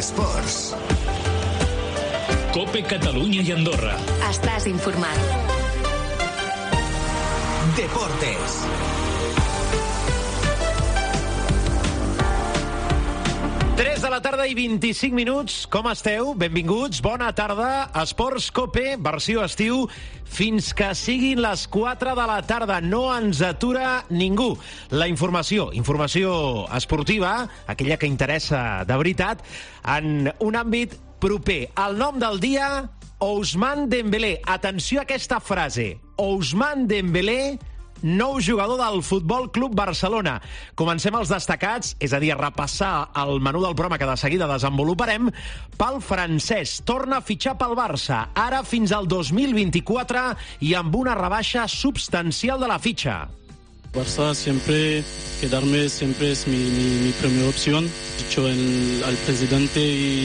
Esports. COPE Catalunya i Andorra. Estàs informat. Deportes. De la tarda i 25 minuts. Com esteu? Benvinguts, bona tarda. Esports COPE, versió estiu, fins que siguin les 4 de la tarda. No ens atura ningú. La informació esportiva, aquella que interessa de veritat, en un àmbit proper. El nom del dia, Ousmane Dembélé. Atenció a aquesta frase. Ousmane Dembélé, nou jugador del Futbol Club Barcelona. Comencem els destacats, és a dir, repassar el menú del programa que de seguida desenvoluparem. Pel francès, torna a fitxar pel Barça, ara fins al 2024 i amb una rebaixa substancial de la fitxa. Barça quedarme siempre es mi primera opción. Dicho al presidente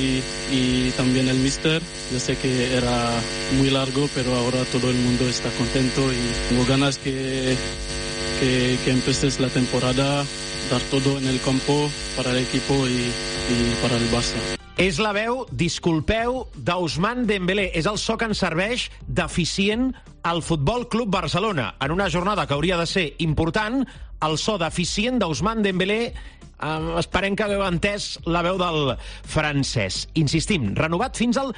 y también al míster. Yo sé que era muy largo, pero ahora todo el mundo está contento y tengo ganas que empieces la temporada, dar todo en el campo para el equipo y para el Barça. És la veu, disculpeu, d'Ousmane Dembélé. És el so que ens serveix d'eficient al Futbol Club Barcelona. En una jornada que hauria de ser important, el so d'eficient d'Ousmane Dembélé, esperem que hagueu entès la veu del francès. Insistim, renovat fins al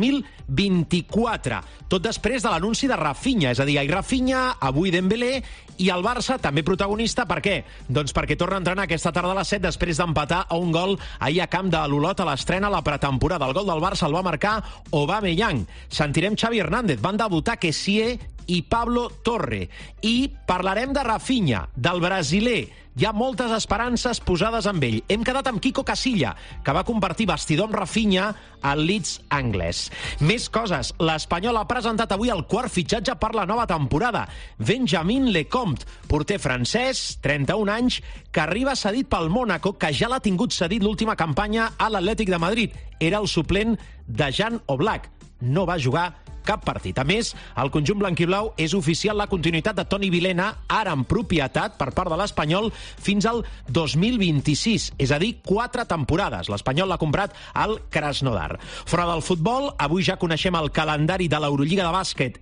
2024. Tot després de l'anunci de Rafinha. És a dir, Rafinha, avui Dembélé, i el Barça també protagonista. Per què? Doncs perquè torna a entrenar aquesta tarda a les 7 després d'empatar a un gol ahir a camp de l'Olot a l'estrena a la pretemporada. El gol del Barça el va marcar Aubameyang. Sentirem Xavi Hernández. Van debutar Kessié i Pablo Torre. I parlarem de Rafinha, del brasiler. Hi ha moltes esperances posades amb ell. Hem quedat amb Quico Casilla, que va compartir vestidor amb Rafinha al Leeds anglès. Més coses. L'Espanyol ha presentat avui el quart fitxatge per la nova temporada. Benjamin Lecomte, porter francès, 31 anys, que arriba cedit pel Mónaco, que ja l'ha tingut cedit l'última campanya a l'Atlètic de Madrid. Era el suplent de Jan Oblak. No va jugar cap partit. A més, el conjunt blanquiblau és oficial la continuïtat de Toni Vilena, ara en propietat per part de l'Espanyol, fins al 2026, és a dir, 4 temporades. L'Espanyol l'ha comprat al Krasnodar. Fora del futbol, avui ja coneixem el calendari de l'Eurolliga de bàsquet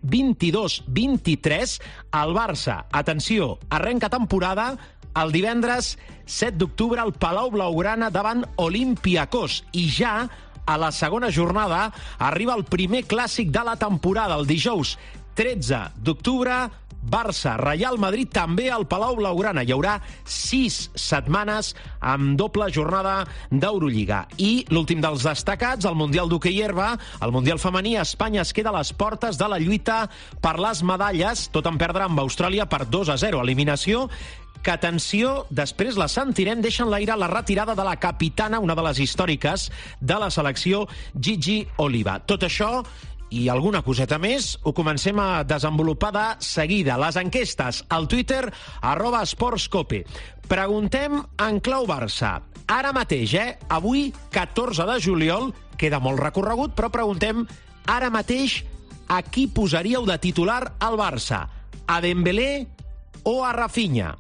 22-23. El Barça, atenció, arrenca temporada el divendres 7 d'octubre al Palau Blaugrana davant Olympiacos, i ja a la segona jornada arriba el primer clàssic de la temporada, el dijous 13 d'octubre, Barça-Real Madrid, també al Palau Blaugrana. Hi haurà 6 setmanes amb doble jornada d'Eurolliga. I l'últim dels destacats, el Mundial d'hoquei herba, el Mundial femení. Espanya es queda a les portes de la lluita per les medalles, tot en perdre amb Austràlia per 2-0. Eliminació que, atenció, després la sentirem, deixa en l'aire la retirada de la capitana, una de les històriques de la selecció, Gigi Oliva. Tot això i alguna coseta més ho comencem a desenvolupar de seguida. Les enquestes al Twitter, @esportscope. Preguntem en clau Barça. Ara mateix, avui, 14 de juliol, queda molt recorregut, però preguntem ara mateix a qui posaríeu de titular al Barça. A Dembélé o a Rafinha?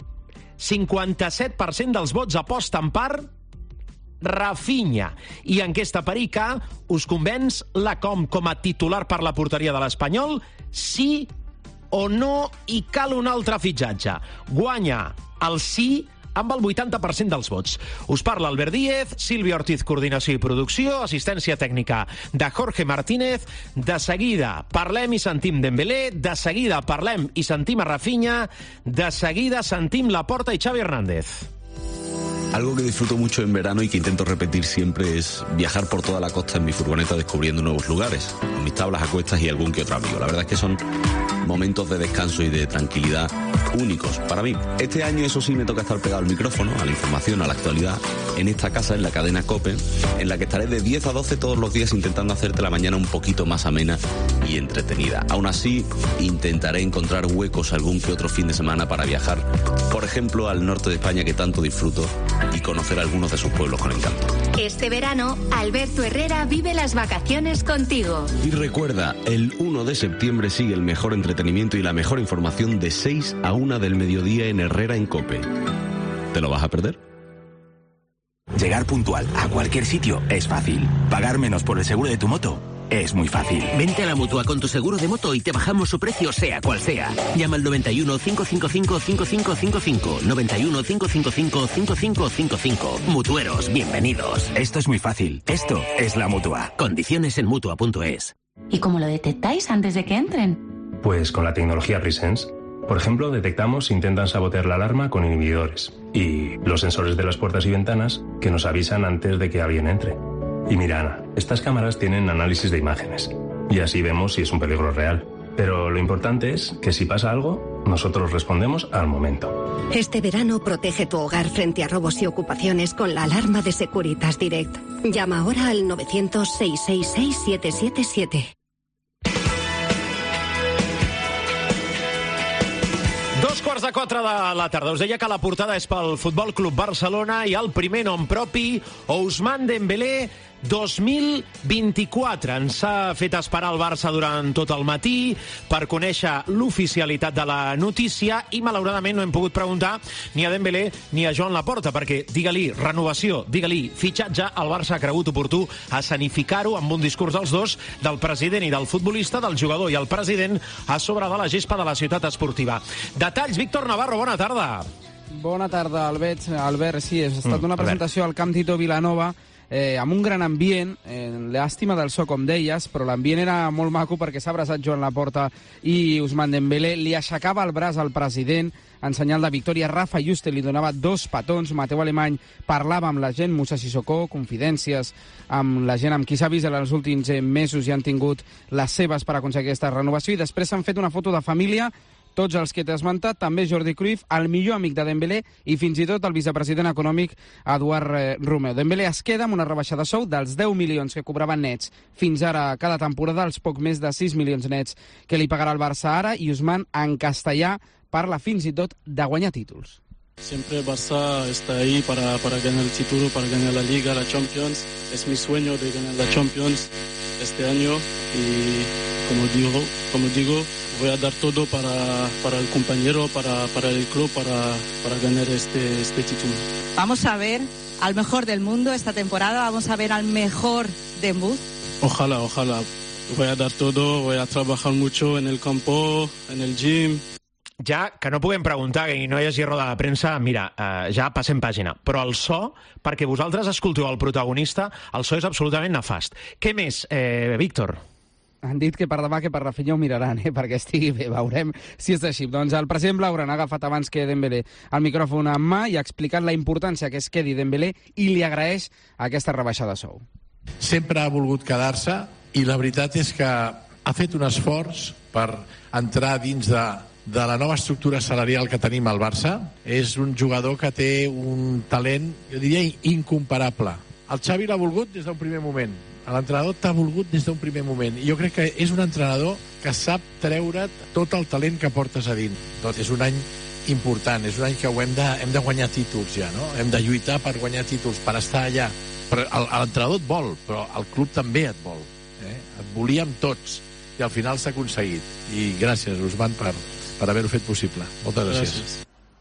57% dels vots aposten per Rafinha. I enquesta perica, us convenç Lecomte com a titular per la porteria de l'Espanyol? Sí o no? I cal un altre fitxatge. Guanya el sí amb el 80% dels vots. Us parla Albert Díez, Sílvia Ortiz, coordinació i producció, assistència tècnica de Jorge Martínez. De seguida parlem i sentim Dembélé, de seguida parlem i sentim a Rafinha, de seguida sentim Laporta i Xavi Hernández. Algo que disfruto mucho en verano y que intento repetir siempre es viajar por toda la costa en mi furgoneta descubriendo nuevos lugares, con mis tablas a cuestas y algún que otro amigo. La verdad es que son momentos de descanso y de tranquilidad únicos para mí. Este año, eso sí, me toca estar pegado al micrófono, a la información, a la actualidad, en esta casa, en la cadena COPE, en la que estaré de 10 a 12 todos los días intentando hacerte la mañana un poquito más amena y entretenida. Aún así, intentaré encontrar huecos algún que otro fin de semana para viajar, por ejemplo, al norte de España, que tanto disfruto, y conocer algunos de sus pueblos con encanto. Este verano, Alberto Herrera vive las vacaciones contigo. Y recuerda, el 1 de septiembre sigue el mejor entretenimiento y la mejor información de 6 a 1 del mediodía en Herrera en COPE. ¿Te lo vas a perder? Llegar puntual a cualquier sitio es fácil. Pagar menos por el seguro de tu moto es muy fácil. Vente a la Mutua con tu seguro de moto y te bajamos su precio sea cual sea. Llama al 91 555 5555. 91 555 5555. Mutueros, bienvenidos. Esto es muy fácil. Esto es la Mutua. Condiciones en Mutua.es. ¿Y cómo lo detectáis antes de que entren? Pues con la tecnología Presence. Por ejemplo, detectamos si intentan sabotear la alarma con inhibidores y los sensores de las puertas y ventanas que nos avisan antes de que alguien entre. Y mira, Ana, estas cámaras tienen análisis de imágenes y así vemos si es un peligro real. Pero lo importante es que si pasa algo, nosotros respondemos al momento. Este verano protege tu hogar frente a robos y ocupaciones con la alarma de Securitas Direct. Llama ahora al 900-666-777. 3:15 de la tarda. Us deia que la portada és pel Futbol Club Barcelona i el primer nom propi, Ousmane Dembélé 2024. Ens ha fet esperar el Barça durant tot el matí per conèixer l'oficialitat de la notícia i malauradament no hem pogut preguntar ni a Dembélé ni a Joan Laporta perquè digue-li renovació, digue-li fitxatge, el Barça ha cregut oportú escenificar-ho amb un discurs dels dos, del president i del futbolista, del jugador i el president a sobre de la gespa de la ciutat esportiva. Detalls, Víctor Navarro, bona tarda. Bona tarda, Albert. Sí, ha estat una presentació al Camp Tito Vilanova amb un gran ambient, llàstima del so, com deies, però l'ambient era molt maco perquè s'ha abraçat Joan Laporta i Ousmane Dembélé. Li aixecava el braç al president en senyal de victòria. Rafa Juste li donava 2 petons. Mateu Alemany parlava amb la gent, Moussa Sissoko, confidències amb la gent amb qui s'ha vist en els últims mesos i han tingut les seves per aconseguir aquesta renovació. I després s'han fet una foto de família, tots els que t'he esmentat, també Jordi Cruyff, el millor amic de Dembélé i fins i tot el vicepresident econòmic Eduard Romeu. Dembélé es queda amb una rebaixa de sou dels 10 milions que cobraven nets fins ara cada temporada, als poc més de 6 milions nets que li pagarà el Barça ara, i Ousmane en castellà parla fins i tot de guanyar títols. Siempre Barça está ahí para ganar el título, para ganar la Liga, la Champions. Es mi sueño de ganar la Champions este año y como digo, voy a dar todo para el compañero, para el club, para ganar este título. Vamos a ver al mejor del mundo esta temporada, vamos a ver al mejor de Muz. Ojalá. Voy a dar todo, voy a trabajar mucho en el campo, en el gym. Ja que no puguem preguntar i no hi hagi roda de premsa, mira, ja passem pàgina. Però el so, perquè vosaltres escolteu el protagonista, el so és absolutament nefast. Què més, Víctor? Han dit que per demà que per Rafinha ho miraran, perquè estigui bé. Veurem si és així. Doncs el president Blaugrana ha agafat abans que Dembélé el micròfon en mà i ha explicat la importància que es quedi Dembélé i li agraeix aquesta rebaixa de sou. Sempre ha volgut quedar-se i la veritat és que ha fet un esforç per entrar dins de la nova estructura salarial que tenim al Barça. És un jugador que té un talent, jo diria, incomparable. El Xavi l'ha volgut des d'un primer moment. L'entrenador t'ha volgut des d'un primer moment. I jo crec que és un entrenador que sap treure't tot el talent que portes a dins. Tot és un any important, és un any que hem de guanyar títols ja, no? Hem de lluitar per guanyar títols, per estar allà. Però l'entrenador et vol, però el club també et vol. Et volíem tots i al final s'ha aconseguit. I gràcies, Ousmane, per haver-ho fet possible. Moltes gràcies.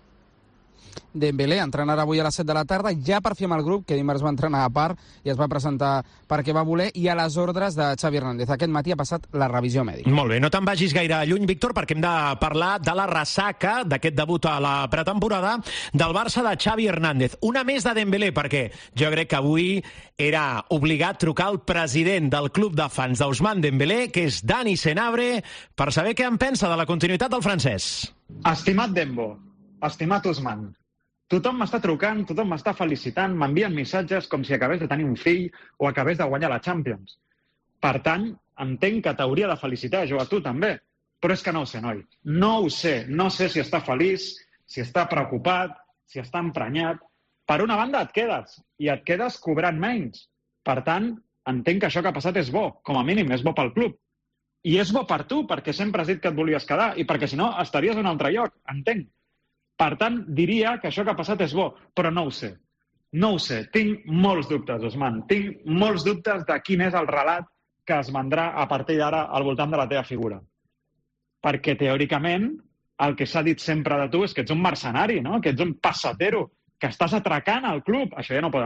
Dembélé entrenarà avui a les 7 de la tarda, ja per fi amb el grup, que dimarts va entrenar a part i es va presentar perquè va voler, i a les ordres de Xavi Hernández. Aquest matí ha passat la revisió mèdica. Molt bé, no te'n vagis gaire lluny, Víctor, perquè hem de parlar de la ressaca d'aquest debut a la pretemporada del Barça de Xavi Hernández. Una més de Dembélé, perquè jo crec que avui era obligat trucar al president del club de fans d'Ousmane Dembélé, que és Dani Senabre, per saber què en pensa de la continuïtat del francès. Estimat Dembo, estimat Ousmane, tothom m'està trucant, tothom m'està felicitant, m'envien missatges com si acabés de tenir un fill o acabés de guanyar la Champions. Per tant, entenc que t'hauria de felicitar jo a tu també, però és que no ho sé, noi. No ho sé. No sé si està feliç, si està preocupat, si està emprenyat. Per una banda et quedes, i et quedes cobrant menys. Per tant, entenc que això que ha passat és bo, com a mínim és bo pel club. I és bo per tu, perquè sempre has dit que et volies quedar, i perquè si no estaries en un altre lloc, entenc. Per tant, diria que això que ha passat és bo, però no ho sé. No ho sé. Tinc molts dubtes, Ousmane. Tinc molts dubtes de quin és el relat que es vendrà a partir d'ara al voltant de la teva figura. Perquè, teòricament, el que s'ha dit sempre de tu és que ets un mercenari, no? Que ets un passatero, que estàs atracant al club. Això ja no ho poden dir.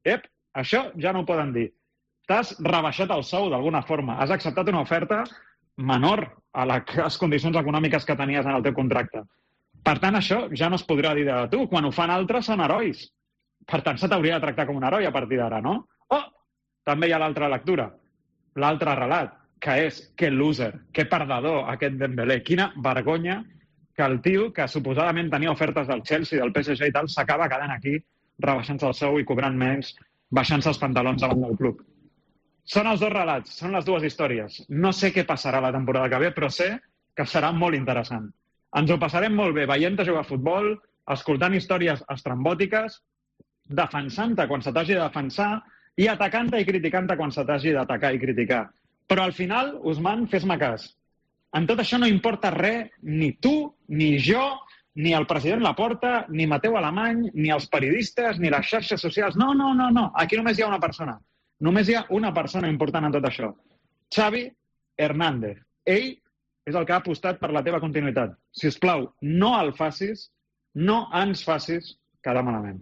això ja no ho poden dir. T'has rebaixat el sou d'alguna forma, has acceptat una oferta menor a les condicions econòmiques que tenies en el teu contracte. Per tant, això ja no es podrà dir de tu. Quan ho fan altres són herois. Per tant, se t'hauria de tractar com un heroi a partir d'ara, no? També hi ha l'altra lectura, l'altre relat, que és que loser, que perdedor aquest Dembélé. Quina vergonya que el tio, que suposadament tenia ofertes del Chelsea, del PSG i tal, s'acaba quedant aquí, rebaixant-se el sou i cobrant menys, baixant-se els pantalons davant del club. Són els dos relats, són les dues històries. No sé què passarà la temporada que ve, però sé que serà molt interessant. Ens ho passarem molt bé veient-te jugar a futbol, escoltant històries estrambòtiques, defensant-te quan se t'hagi de defensar i atacant-te i criticant-te quan se t'hagi d'atacar i criticar. Però al final, Ousmane, fes-me cas. En tot això no importa res, ni tu, ni jo, ni el president Laporta, ni Mateu Alemany, ni els periodistes, ni les xarxes socials. No. Aquí només hi ha una persona. Només hi ha una persona important en tot això. Xavi Hernández. Ell és el que ha apostat per la teva continuïtat. Si us plau, no el facis, no ens facis quedar malament.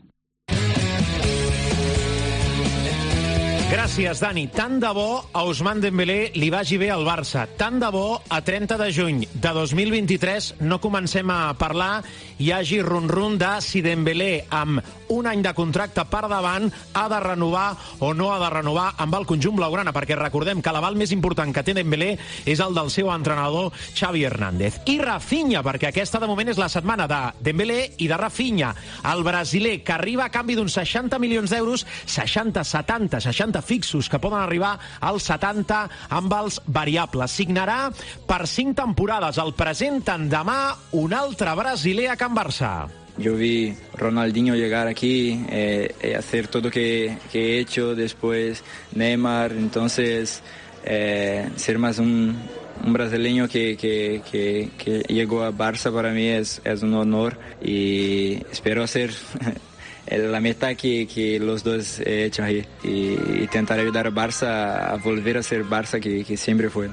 Gràcies, Dani. Tant de bo a Ousmane Dembélé li vagi bé al Barça. Tant de bo a 30 de juny de 2023 no comencem a parlar i hi hagi run-run de si Dembélé amb un any de contracte per davant ha de renovar o no ha de renovar amb el conjunt blaugrana, perquè recordem que l'aval més important que té Dembélé és el del seu entrenador Xavi Hernández. I Rafinha, perquè aquesta de moment és la setmana de Dembélé i de Rafinha, el brasiler que arriba a canvi d'uns 60 milions d'euros, 60, 70, 60 fixos que poden arribar als 70 amb els variables. Signarà per 5 temporades. El presenten demà un altre brasiler a Can Barça. Yo vi Ronaldinho llegar aquí, hacer todo que he hecho, después Neymar, entonces ser más un brasileño que llegó a Barça para mí es un honor y espero hacer la meta que los dos he hecho ahí y intentar ayudar a Barça a volver a ser Barça que siempre fue.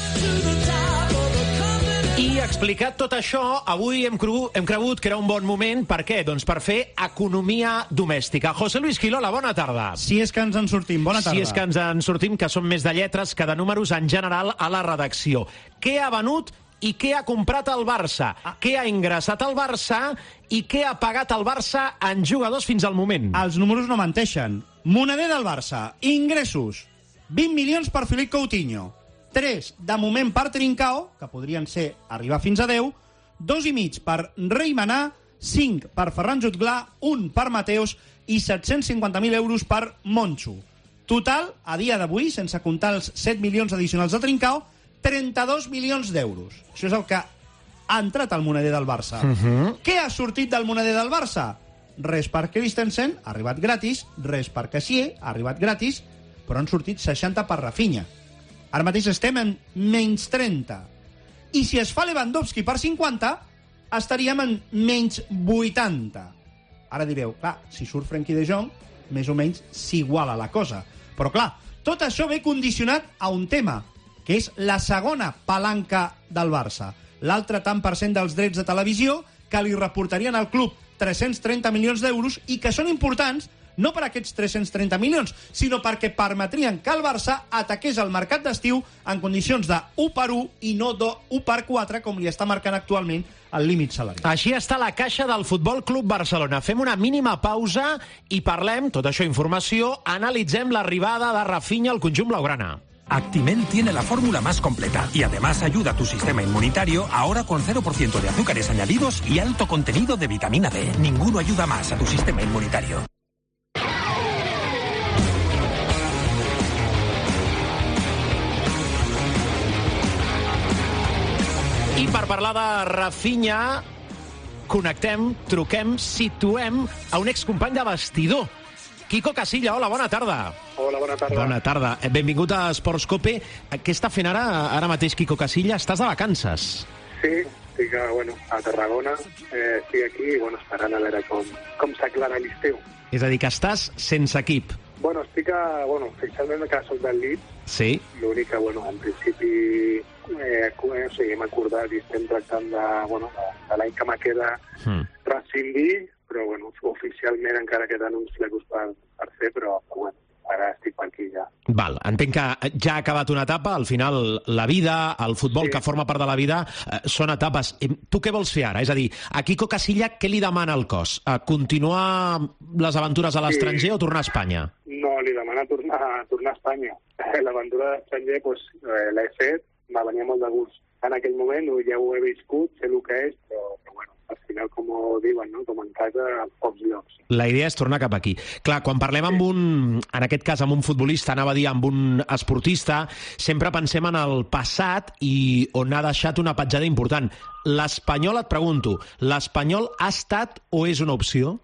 I explicat tot això, avui hem cregut que era un bon moment. Per què? Doncs per fer economia domèstica. José Luis Quilola, bona tarda. Si és que ens en sortim, bona tarda. Si és que ens en sortim, que són més de lletres que de números en general a la redacció. Què ha venut i què ha comprat el Barça? Què ha ingressat el Barça i què ha pagat el Barça en jugadors fins al moment? Els números no menteixen. Moneder del Barça, ingressos, 20 milions per Philippe Coutinho, 3 de moment per Trincao, que podrien ser arribar fins a 10, 2,5 per Reimanà, 5 per Ferran Jutglà, 1 per Mateus i 750.000 euros per Monchu. Total, a dia d'avui, sense comptar els 7 milions addicionals de Trincao, 32 milions d'euros. Això és el que ha entrat al moneder del Barça. Què ha sortit del moneder del Barça? Res per Christensen, ha arribat gratis, res per Cassier, ha arribat gratis, però han sortit 60 per Rafinha. Ara mateix estem en menys 30. I si es fa Lewandowski per 50, estaríem en menys 80. Ara direu, clar, si surt Frenkie de Jong, més o menys s'iguala la cosa. Però clar, tot això ve condicionat a un tema, que és la segona palanca del Barça. L'altre tant per cent dels drets de televisió que li reportarien al club 330 milions d'euros i que són importants no per aquests 330 milions, sinó perquè permetrien que el Barça ataqués el mercat d'estiu en condicions de 1/1 i no de 1/4, com li està marcant actualment el límit salarial. Així està la caixa del Futbol Club Barcelona. Fem una mínima pausa i parlem, tot això informació, analitzem l'arribada de Rafinha al conjunt blaugrana. Actimel tiene la fórmula más completa y además ayuda a tu sistema inmunitario ahora con 0% de azúcares añadidos y alto contenido de vitamina D. Ninguno ayuda más a tu sistema inmunitario. I per parlar de Rafinha, connectem, truquem, situem a un excompany de vestidor. Quico Casilla, hola, bona tarda. Hola, bona tarda. Bona tarda. Benvingut a Esports Cope. Què està fent ara mateix Quico Casilla? Estàs de vacances? Sí, estic a Tarragona. Estic aquí i esperant a veure com s'aclara l'estiu. És a dir, que estàs sense equip. Estic oficialment que soc del Leeds. Sí. L'únic que, en principi, hem acordat i estem tractant de l'any que me queda rescindir, però oficialment encara queden uns flecos per per fer, però bueno, ara estic per aquí ja. Val, entenc que ja ha acabat una etapa, al final la vida, el futbol que forma part de la vida, són etapes. Tu què vols fer ara? És a dir, a Quico Casilla què li demana el cos? Continuar les aventures a l'estranger o tornar a Espanya? No, li demana tornar a Espanya. L'aventura a l'estranger l'he fet, me venia molt de gust. En aquell moment ja ho he viscut, sé el que és, però bueno, al final, com ho diuen, no? Com en casa, a pocs llocs. La idea és tornar cap aquí. Clar, quan parlem amb en aquest cas amb un futbolista, anava a dir amb un esportista, sempre pensem en el passat i on ha deixat una petjada important. L'Espanyol, et pregunto, l'Espanyol ha estat o és una opció?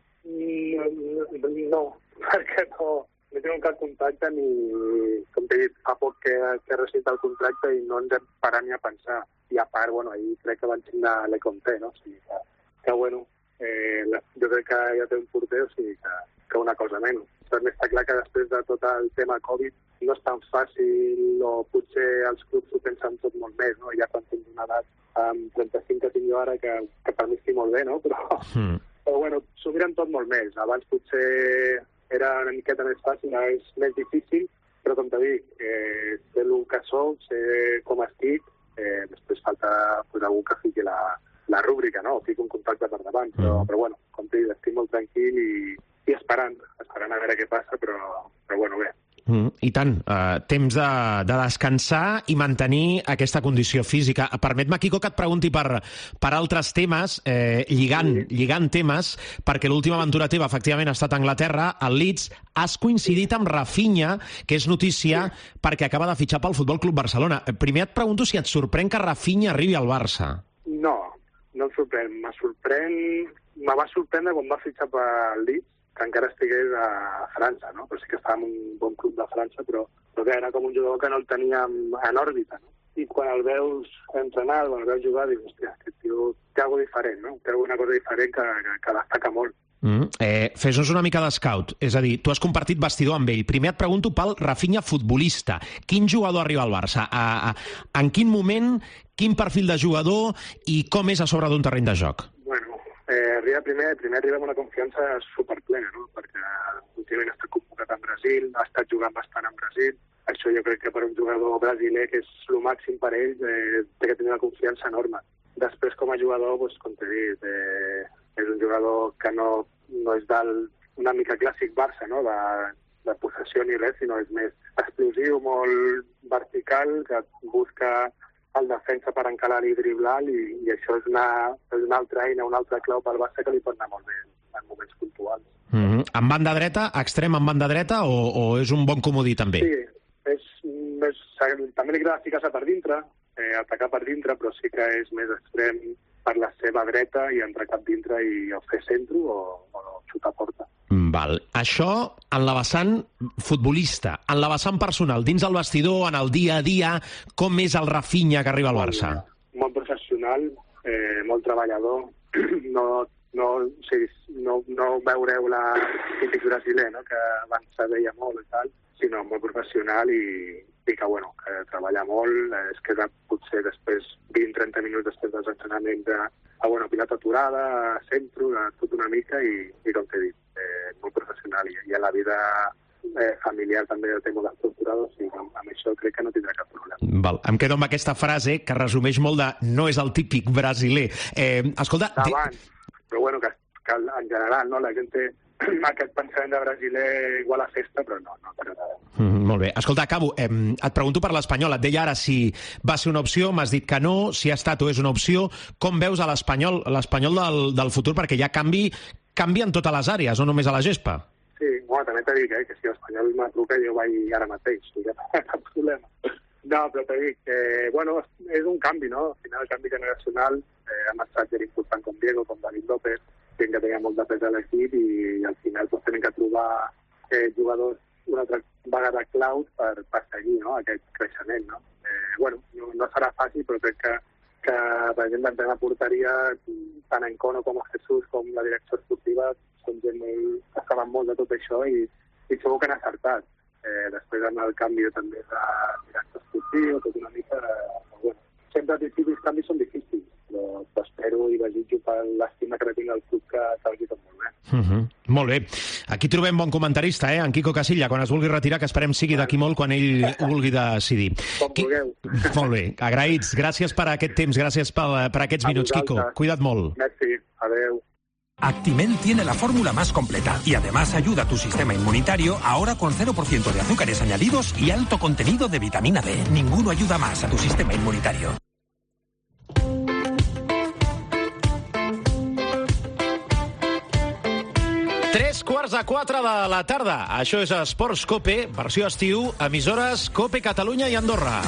No, perquè no tinc cap contacte ni, com t'he dit, fa poc que he rescindit el contracte i no ens hem parat ni a pensar. I a part, bueno, ahir crec que van signar l'Econté, no? O sigui que bueno, jo crec que ja té un porter, o sigui que una cosa menys. També està clar que després de tot el tema Covid no és tan fàcil, o potser els clubs ho pensen tot molt més, no? Ja quan tens una edat amb 35 que tinc jo ara, que per mi estic molt bé, no? Però bueno, s'ho miren tot molt més. Abans potser era una miqueta més fàcil, ara és més difícil, però com t'he dit, sé el que soc, sé com estic, després falta algú que fiqui la rúbrica, no? O fiqui un contacte per davant, però bueno, com t'he dit, estic molt tranquil i esperant a veure què passa, però bueno, bé. I tant, temps de descansar i mantenir aquesta condició física. Permet-me, Quico, que et pregunti per altres temes, lligant temes, perquè l'última aventura teva efectivament ha estat a Anglaterra, al Leeds. Has coincidit amb Rafinha, que és notícia, perquè acaba de fitxar pel Futbol Club Barcelona. Primer et pregunto si et sorprèn que Rafinha arribi al Barça. No em sorprèn. Me va sorprendre quan va fitxar pel Leeds, que encara estigués a França, no? Però sí que estava en un bon club de França, però que era com un jugador que no el teníem en òrbita, no? I quan el veus entrenar, quan el veus jugar, dius, hòstia, aquest tio té alguna diferent, no? Té alguna cosa diferent que destaca molt. Fes-nos una mica d'escout, és a dir, tu has compartit vestidor amb ell. Primer et pregunto pel Rafinha futbolista. Quin jugador arriba al Barça? En quin moment, quin perfil de jugador i com és a sobre d'un terreny de joc? Primer arriba amb una confiança superplena, no? Perquè últimament està convocat en Brasil, ha estat jugant bastant en Brasil. Això jo crec que per un jugador brasiler, que és el màxim per ell, té que tenir una confiança enorme. Després, com a jugador, com t'he dit, és un jugador que no és una mica clàssic Barça, no? De possessió ni res, sinó és més explosiu, molt vertical, que busca el defensa per encalar i driblar, i això és una altra eina, una altra clau pel Barça que li pot anar molt bé en moments puntuals. En banda dreta, extrem en banda dreta, o és un bon comodí també? Sí, també li agrada ficar-se per dintre, atacar per dintre, però sí que és més extrem per la seva dreta i entrar cap dintre i o fer centro o xutar a porta. Val. Això en la vessant futbolista. En la vessant personal, dins del vestidor, en el dia a dia, com és el Rafinha que arriba al Barça? Molt professional, molt treballador. No veureu la típic brasiler, no? Que abans se veia molt i tal, sinó molt professional i que, bueno, que treballa molt, es queda potser després 20-30 minuts després dels entrenaments a pilota aturada, a centro, a tot una mica i com t'he dit, molt professional i a la vida familiar també el té molt estructurat, o sigui, amb això crec que no tindrà cap problema. Val. Em quedo amb aquesta frase que resumeix molt de no és el típic brasiler. Escolta... Abans, però bueno, que en general, no? La gent té aquest pensament de brasiler igual a festa, però no t'agrada. Molt bé. Escolta, acabo. Et pregunto per l'Espanyol. Et deia ara si va ser una opció, m'has dit que no, si ha estat o és una opció. Com veus a l'Espanyol del futur? Perquè hi ha canvi en totes les àrees, no només a la gespa. Sí, bueno, també t'he dit que si l'Espanyol m'atruca jo vaig ara mateix, no hi ha cap problema. No, però t'he dit que, bueno, és un canvi, no? Al final, el canvi generacional, hem estat gent important com Diego, com David López, gent que tenia molt de pes a l'equip i al final tenen que trobar jugadors una altra vegada claus per seguir, no? Aquest creixement, no? Bueno, no serà fàcil, però crec que per exemple, en la porteria, tant en Cono com a Jesús, com la direcció esportiva, són gent que saben molt de tot això i segur que han acertat. Després amb el canvi també de direcció esportiva, tot una mica... Bueno, sempre els canvis són difícils, espero i desitjo per l'estima que tinc al club que vagi tot molt bé. Molt bé. Aquí trobem bon comentarista, en Quico Casilla, quan es vulgui retirar, que esperem sigui d'aquí molt quan ell vulgui decidir. Com vulgueu. Molt bé, agraïts. Gràcies per aquest temps, gràcies per aquests minuts, Quico. Cuida't molt. Merci, adeu. Actimel tiene la fórmula más completa y además ayuda a tu sistema inmunitario ahora con 0% de azúcares añadidos y alto contenido de vitamina D. Ninguno ayuda más a tu sistema inmunitario. Tres quarts de 4 de la tarda. Això és Esports Cope, versió estiu, emissores Cope Catalunya i Andorra.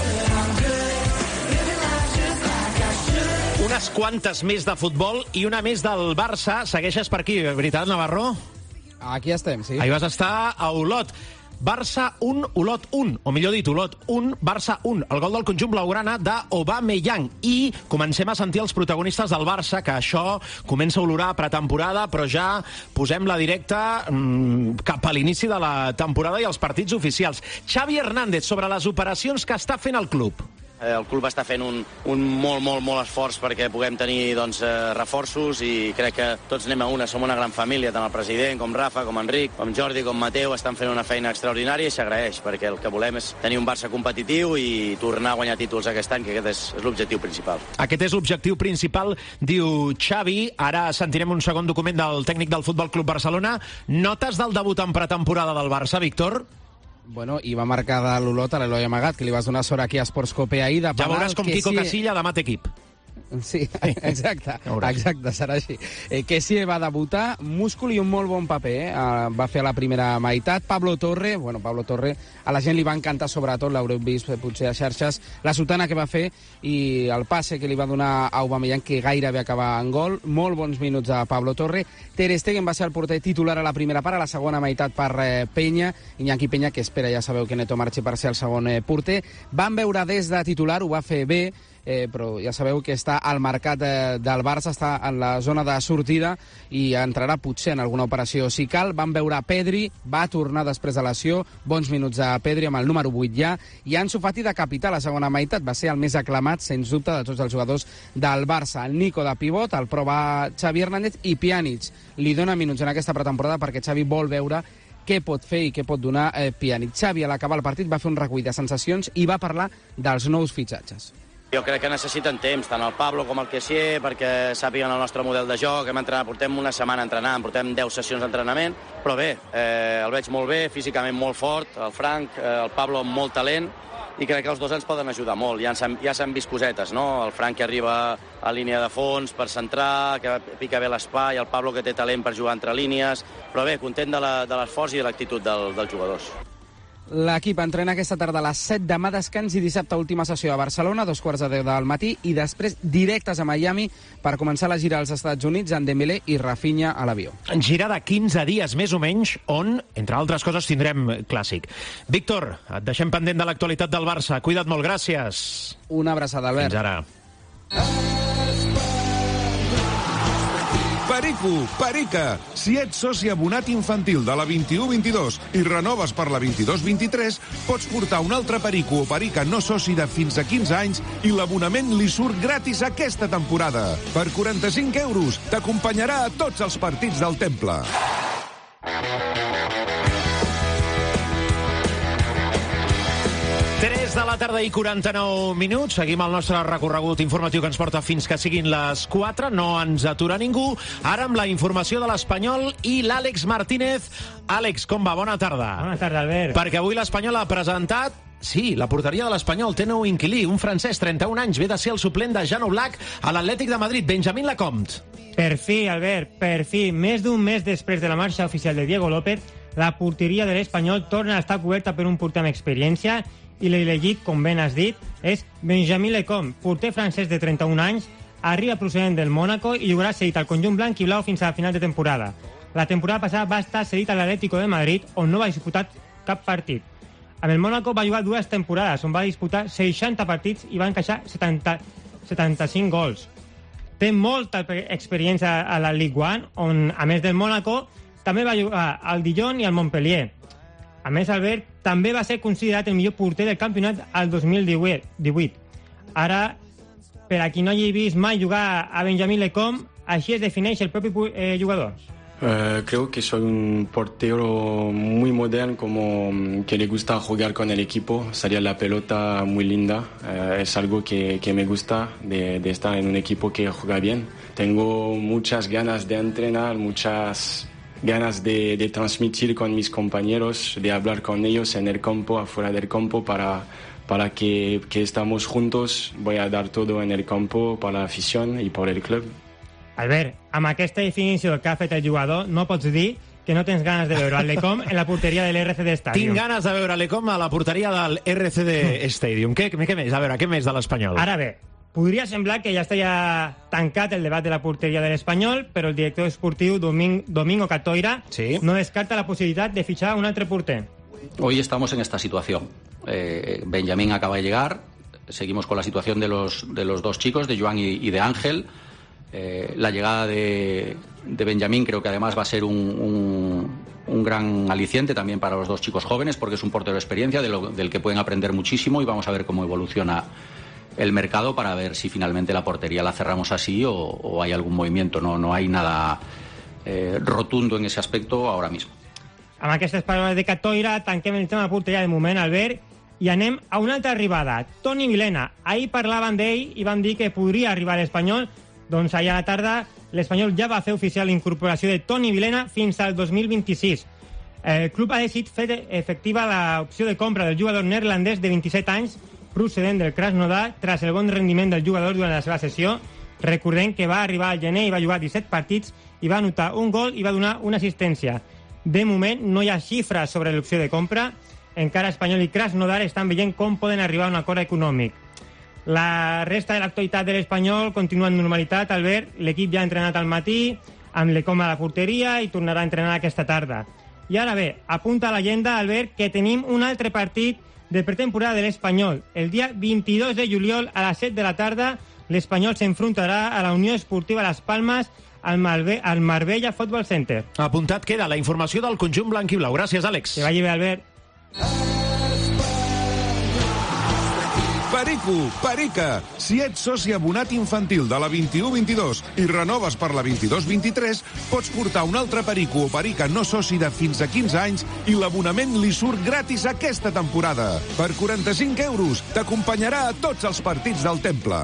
Unes quantes més de futbol i una més del Barça. Segueixes per aquí, veritat, Navarro? Aquí estem, sí. Ahir vas estar a Olot. Barça 1, Olot 1, o millor dit, Olot 1, Barça 1. El gol del conjunt blaugrana d'Aubameyang. I comencem a sentir els protagonistes del Barça, que això comença a olorar pretemporada, però ja posem la directa cap a l'inici de la temporada i els partits oficials. Xavi Hernández, sobre les operacions que està fent el club. El club està fent un molt esforç perquè puguem tenir reforços i crec que tots anem a una, som una gran família, tant el president com Rafa, com Enric, com Jordi, com Mateu, estan fent una feina extraordinària i s'agraeix, perquè el que volem és tenir un Barça competitiu i tornar a guanyar títols aquest any, que aquest és l'objectiu principal. Aquest és l'objectiu principal, diu Xavi. Ara sentirem un segon document del tècnic del Futbol Club Barcelona. Notes del debut en pretemporada del Barça, Víctor? Bueno, i va marcar de l'Olot a l'Eloi Amagat, que li vas donar sort aquí a Esports Cope ahir. Ja veuràs com Quico Casilla demà té equip. Sí, exacte, serà així. Kessie va debutar, múscul i un molt bon paper, va fer a la primera meitat. Pablo Torre, a la gent li va encantar, sobretot, l'haureu vist potser a xarxes, la sotana que va fer i el passe que li va donar a Aubameyang, que gairebé acaba en gol. Molt bons minuts a Pablo Torre. Ter Stegen va ser el porter titular a la primera part, a la segona meitat per Peña, Iñaki Peña, que espera, ja sabeu que Neto marxi per ser el segon porter. Van veure des de titular, ho va fer bé, però ja sabeu que està al mercat del Barça, està en la zona de sortida i entrarà potser en alguna operació si cal. Van veure Pedri, va tornar després de lesió, bons minuts a Pedri amb el número 8 ja, i Ansu Fati de capità a la segona meitat, va ser el més aclamat, sens dubte, de tots els jugadors del Barça. El Nico de pivot, el prova Xavi Hernández, i Pjanic li dona minuts en aquesta pretemporada perquè Xavi vol veure què pot fer i què pot donar Pjanic. Xavi, a l'acabar el partit, va fer un recull de sensacions i va parlar dels nous fitxatges. Jo crec que necessiten temps, tant el Pablo com el Kessie, perquè sàpiguen el nostre model de joc. Portem una setmana entrenant, portem 10 sessions d'entrenament, però bé, el veig molt bé, físicament molt fort, el Frank, el Pablo amb molt talent, i crec que els dos ens poden ajudar molt. Ja s'han vist cosetes, no? El Frank que arriba a línia de fons per centrar, que pica bé l'espai, el Pablo que té talent per jugar entre línies, però bé, content de l'esforç i de l'actitud dels jugadors. L'equip entrena aquesta tarda a les 7, demà descans i dissabte última sessió a Barcelona, 2:15 del matí, i després directes a Miami per començar la gira als Estats Units amb Dembélé i Rafinha a l'avió. Gira de 15 dies, més o menys, on, entre altres coses, tindrem clàssic. Víctor, et deixem pendent de l'actualitat del Barça. Cuida't molt, gràcies. Una abraçada, Albert. Fins ara. Perica. Si ets soci abonat infantil de la 21-22 i renoves per la 22-23, pots portar un altre perico o perica no soci de fins a 15 anys i l'abonament li surt gratis aquesta temporada. Per 45 euros t'acompanyarà a tots els partits del Temple. De la tarda i 49 minuts. Seguim el nostre recorregut informatiu que ens porta fins que siguin les 4. No ens atura ningú. Ara amb la informació de l'Espanyol i l'Àlex Martínez. Àlex, com va? Bona tarda. Bona tarda, Albert. Perquè avui l'Espanyol ha presentat... Sí, la porteria de l'Espanyol té nou inquilí, un francès, 31 anys, ve de ser el suplent de Jan Oblak a l'Atlètic de Madrid, Benjamín Lecomte. Per fi, Albert, per fi. Més d'un mes després de la marxa oficial de Diego López, la porteria de l'Espanyol torna a estar coberta per un porter amb experiència i l'elegit, com ben has dit, és Benjamín Lecomte, porter francès de 31 anys, arriba procedent del Mónaco i jugarà cedit al conjunt blanc i blau fins a la final de temporada. La temporada passada va estar cedit a l'Atlético de Madrid, on no va disputar cap partit. Amb el Mónaco va jugar 2 temporades, on va disputar 60 partits i va encaixar 75 gols. Té molta experiència a la Ligue 1, on, a més del Mónaco, també va jugar al Dijon i al Montpellier. A més, Albert també va ser considerat el millor porter del campionat al 2018. Ara, Per a qui no hagi vist mai jugar a Benjamín Lecomte, així es defineix el propi jugador. Creo que soy un portero muy moderno, como que le gusta jugar con el equipo, salir la pelota muy linda. Es algo que me gusta de estar en un equipo que juega bien. Tengo muchas ganas de entrenar, muchas ganas de transmitir con mis compañeros, de hablar con ellos en el campo, afuera del campo, para que estamos juntos. Voy a dar todo en el campo para la afición y por el club. Albert, amb aquesta definició que ha fet el jugador, no pots dir que no tens ganes de veure el Lecomte en la porteria de l'RCD Stadium. Tinc ganes de veure Lecomte a la porteria del RCD Stadium. Què més? A veure, què més de l'Espanyol? Ara bé, podria semblar que ja estaria tancat el debat de la porteria de l'Espanyol, però el director esportiu Domingo Catoira no descarta la possibilitat de fitxar un altre porter. Hoy estamos en esta situación. Benjamín acaba de llegar, seguimos con la situación de los dos chicos, de Joan y de Ángel. La llegada de Benjamín creo que además va a ser un gran aliciente también para los dos chicos jóvenes, porque es un portero de experiencia del que pueden aprender muchísimo, y vamos a ver cómo evoluciona el mercado para ver si finalmente la portería la cerramos así o hay algún movimiento. No hay nada rotundo en ese aspecto ahora mismo. Amb aquestes paraules de Catoira tanquem el tema de porteria de moment, Albert, i anem a una altra arribada. Toni Vilhena. Ahir parlaven d'ell i van dir que podria arribar a l'Espanyol. Doncs ahir a la tarda l'Espanyol ja va fer oficial la incorporació de Toni Vilhena fins al 2026. El club ha decidit fer efectiva l'opció de compra del jugador neerlandès de 27 anys procedent del Krasnodar tras el bon rendiment del jugador durant la seva sessió. Recordem que va arribar al gener i va jugar 17 partits i va anotar un gol i va donar una assistència. De moment no hi ha xifres sobre l'opció de compra. Encara Espanyol i Krasnodar estan veient com poden arribar a un acord econòmic. La resta de l'actualitat de l'Espanyol continua en normalitat, Albert. L'equip ja ha entrenat al matí, amb Lecomte a la porteria, i tornarà a entrenar aquesta tarda. I ara bé, apunta a l'agenda, Albert, que tenim un altre partit de pretemporada de l'Espanyol. El dia 22 de juliol a les 7 de la tarda, l'Espanyol s'enfrontarà a la Unió Esportiva Las Palmas al Marbella Football Center. Apuntat queda la informació del conjunt blanc i blau. Gràcies, Àlex. Que vagi bé, Albert. Perico, Perica, si ets soci abonat infantil de la 21-22 i renoves per la 22-23, pots portar un altre Perico o Perica no soci de fins a 15 anys i l'abonament li surt gratis aquesta temporada. Per 45 euros t'acompanyarà a tots els partits del Temple.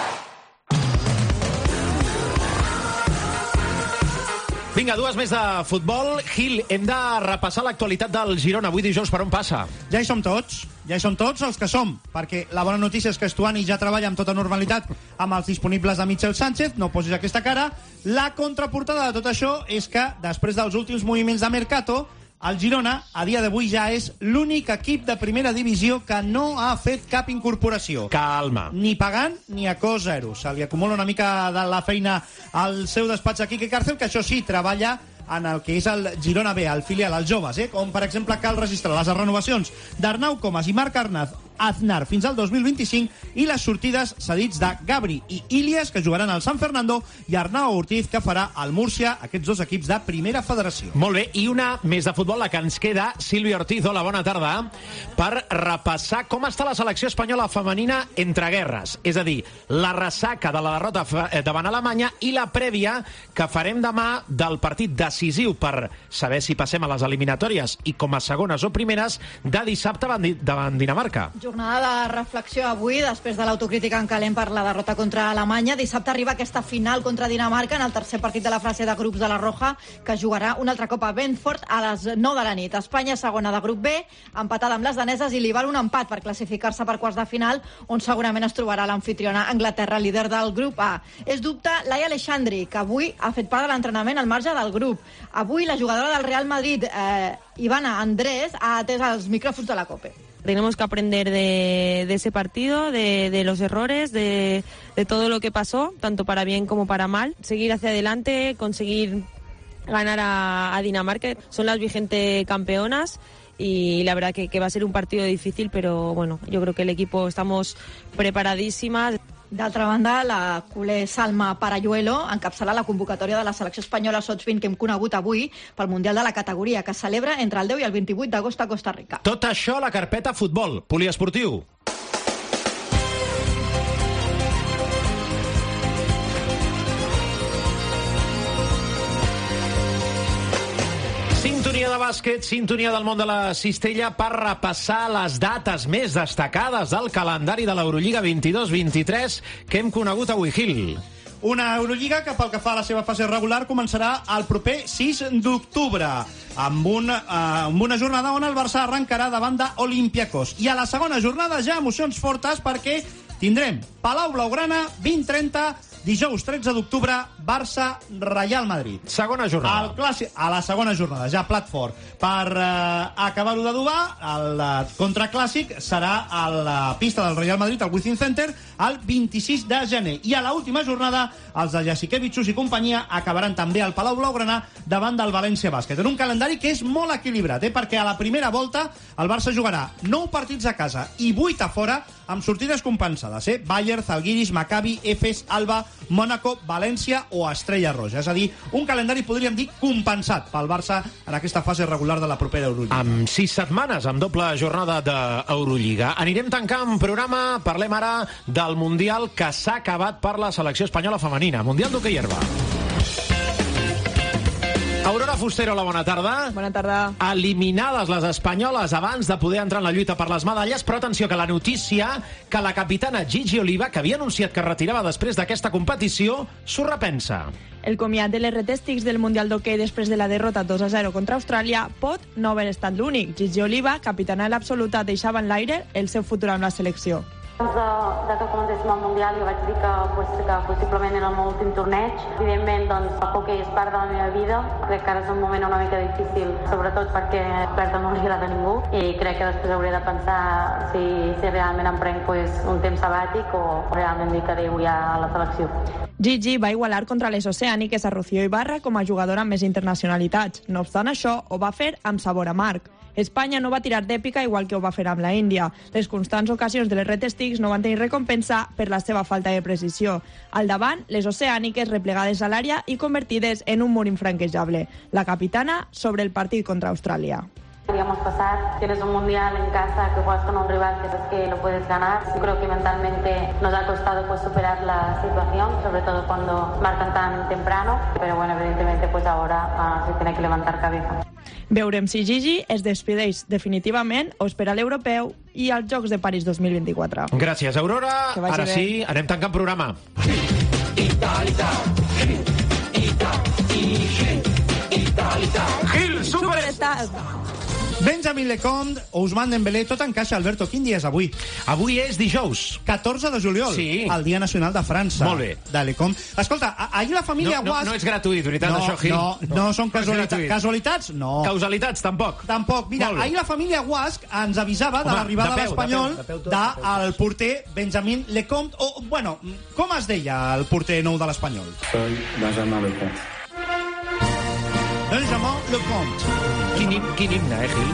Vinga, dues més de futbol. Gil, hem de repassar l'actualitat del Girona avui dijous. Per on passa? Ja hi som tots els que som, perquè la bona notícia és que Estuani ja treballa amb tota normalitat amb els disponibles de Michel Sánchez. No posis aquesta cara. La contraportada de tot això és que després dels últims moviments de Mercato, el Girona, a dia d'avui, ja és l'únic equip de primera divisió que no ha fet cap incorporació. Calma. Ni pagant ni a cost zero. Se li acumula una mica de la feina al seu despatx a Quique Cárcel, que això sí, treballa en el que és el Girona B, el filial, els joves, com per exemple cal registrar les renovacions d'Arnau Comas i Marc Aznar fins al 2025 i les sortides cedits de Gabri i Ilias, que jugaran al San Fernando, i Arnau Ortiz, que farà al Múrcia, aquests dos equips de primera federació. Molt bé, i una més de futbol, la que ens queda. Sílvia Ortiz, hola, bona tarda, per repassar com està la selecció espanyola femenina entre guerres, és a dir, la ressaca de la derrota davant Alemanya i la prèvia que farem demà del partit decisiu per saber si passem a les eliminatòries i com a segones o primeres de dissabte davant Dinamarca. Jornada de reflexió avui, després de l'autocrítica en calent per la derrota contra Alemanya. Dissabte arriba aquesta final contra Dinamarca en el tercer partit de la fase de grups de la Roja, que jugarà un altre cop a Benford a les 9 de la nit. Espanya, segona de grup B, empatada amb les daneses, i li val un empat per classificar-se per quarts de final, on segurament es trobarà l'anfitriona Anglaterra, líder del grup A. És dubte Laia Aleixandri, que avui ha fet part de l'entrenament al marge del grup. Avui la jugadora del Real Madrid, Ivana Andrés, ha atès els micròfons de la COPE. Tenemos que aprender de ese partido, de los errores, de todo lo que pasó, tanto para bien como para mal. Seguir hacia adelante, conseguir ganar a Dinamarca. Son las vigentes campeonas y la verdad que va a ser un partido difícil, pero bueno, yo creo que el equipo estamos preparadísimas. D'altra banda, la culer Salma Parayuelo encapçala la convocatòria de la selecció espanyola Sots-20 que hem conegut avui pel Mundial de la categoria, que es celebra entre el 10 i el 28 d'agost a Costa Rica. Tot això a la carpeta futbol, poliesportiu. Sintonia de bàsquet, sintonia del món de la cistella per repassar les dates més destacades del calendari de l'Eurolliga 22-23 que hem conegut avui, Gil. Una Eurolliga que pel que fa a la seva fase regular començarà el proper 6 d'octubre amb una jornada on el Barça arrencarà davant d'Olympiacos. I a la segona jornada ja emocions fortes perquè tindrem Palau Blaugrana 20-30, dijous 13 d'octubre, Barça-Real Madrid. Segona jornada. El clàssic, a la segona jornada, ja plat fort. Per acabar-ho d'adobar, el contraclàssic serà a la pista del Real Madrid, al Wizzing Center, el 26 de gener. I a l'última jornada, els de Jasikevičius i companyia acabaran també al Palau Blaugrana davant del València Bàsquet. En un calendari que és molt equilibrat, perquè a la primera volta el Barça jugarà 9 partits a casa i 8 a fora, amb sortides compensades. Bayern, Zalgiris, Maccabi, Efes, Alba, Mónaco, València o Estrella Roja. És a dir, un calendari, podríem dir, compensat pel Barça en aquesta fase regular de la propera Eurolliga. Amb 6 setmanes, amb doble jornada d'Eurolliga. Anirem tancant programa, parlem ara del Mundial que s'ha acabat per la selecció espanyola femenina. Mundial d'hoquei herba. Aurora Fustero, la bona tarda. Bona tarda. Eliminades les espanyoles abans de poder entrar en la lluita per les medalles, però atenció que la notícia que la capitana Gigi Oliva, que havia anunciat que es retirava després d'aquesta competició, s'ho repensa. El comiat de les retèstics del Mundial d'Hoquei després de la derrota 2-0 contra Austràlia pot no haver estat l'únic. Gigi Oliva, capitana de l'absoluta, deixava en l'aire el seu futur amb la selecció. De que comencéssim el Mundial jo vaig dir que possiblement era el meu últim torneig. Evidentment, doncs, el hoquei és part de la meva vida. Crec que ara és un moment una mica difícil, sobretot perquè perdre no li agrada a ningú, i crec que després hauré de pensar si realment em prenc un temps sabàtic o realment dic adéu ja a la selecció. Gigi va igualar contra les oceàniques a Rocío Ibarra com a jugadora amb més internacionalitats. No obstant això, ho va fer amb sabor amarg. Espanya no va tirar d'èpica igual que ho va fer amb la Índia. Les constants ocasions de les retestics no van tenir recompensa per la seva falta de precisió. Al davant, les oceàniques replegades a l'àrea i convertides en un mur infranquejable. La capitana sobre el partit contra Austràlia. Habíamos pasado, tienes un mundial en casa que juegas con un rival que sabes que lo puedes ganar. Yo creo que mentalmente nos ha costado superar la situación, sobre todo cuando marcan tan temprano, pero bueno, evidentemente ahora se tiene que levantar cabeza. Veurem si Gigi es despedeix definitivament o espera l'europeu i als Jocs de París 2024. Gràcies, Aurora. Ara sí, anem tancant programa. Gil, superstar! Benjamin Lecomte, Ousmane Dembélé, tot encaixa. Alberto, quin dia és avui? Avui és dijous. 14 de juliol, sí. El Dia Nacional de França. Molt bé. De Lecomte. Escolta, ahir la família Guasc... No és gratuït, veritat, això, Gil? No són casualitats. Casualitats? No. Causalitats, tampoc. Tampoc. Mira, ahir la família Guasc ens avisava de l'arribada de l'Espanyol del porter Benjamin Lecomte. O, bueno, com es deia el porter nou de l'Espanyol? Soy Benjamin Lecomte. Benjamin Lecomte. Quin himne, Gil?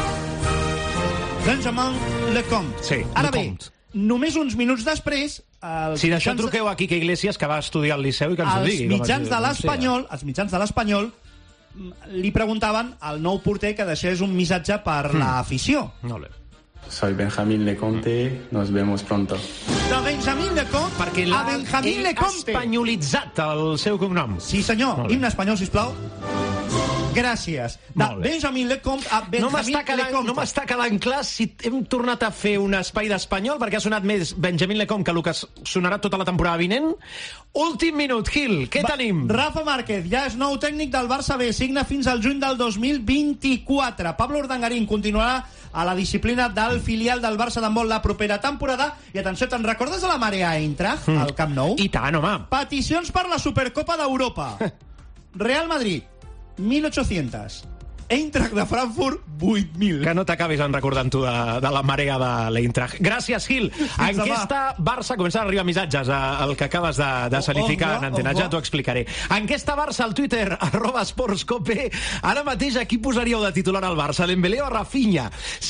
Benjamin Lecomte. Sí, ara bé, només uns minuts després... Si d'això truqueu a Quique Iglesias, que va estudiar al Liceu, i que ens ho digui. Els mitjans de l'Espanyol li preguntaven al nou porter que deixés un missatge per l'afició. Molt bé. Soy Benjamin Lecomte, nos vemos pronto. De Benjamin Lecomte perquè a Benjamin Lecomte. Espanyolitzat el seu cognom. Sí, senyor. Himne espanyol, sisplau. Gràcies. De Benjamin Lecomte a Benjamin Lecomte. No m'està quedant clar si hem tornat a fer un espai d'espanyol, perquè ha sonat més Benjamin Lecomte que el que sonarà tota la temporada vinent. Últim minut, Gil, què tenim? Rafa Márquez ja és nou tècnic del Barça B, signa fins al juny del 2024. Pablo Urdangarín continuarà a la disciplina del filial del Barça d'handbol la propera temporada. I atenció, te'n recordes de la Marea Eintracht al Camp Nou? I tant, home. Peticions per la Supercopa d'Europa. Real Madrid, 1.800. Eintracht de Frankfurt, 8.000. Que no t'acabis recordant tu de la marea de l'Eintracht. Gràcies, Gil. Enquesta Barça, comencen a arribar missatges al que acabes de sanificar en antena, ja t'ho explicaré. Enquesta Barça al Twitter, @sportscope. Ara mateix aquí posaríeu de titular al Barça, Dembélé o Rafinha?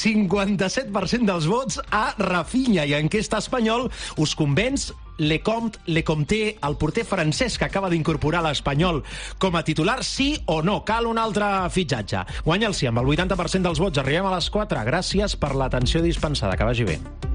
57% dels vots a Rafinha. I enquesta espanyol, us convenç Lecomte, el porter francès que acaba d'incorporar l'Espanyol com a titular, sí o no? Cal un altre fitxatge. Guanya el sí amb el 80% dels vots. Arribem a les 4. Gràcies per l'atenció dispensada. Que vagi bé.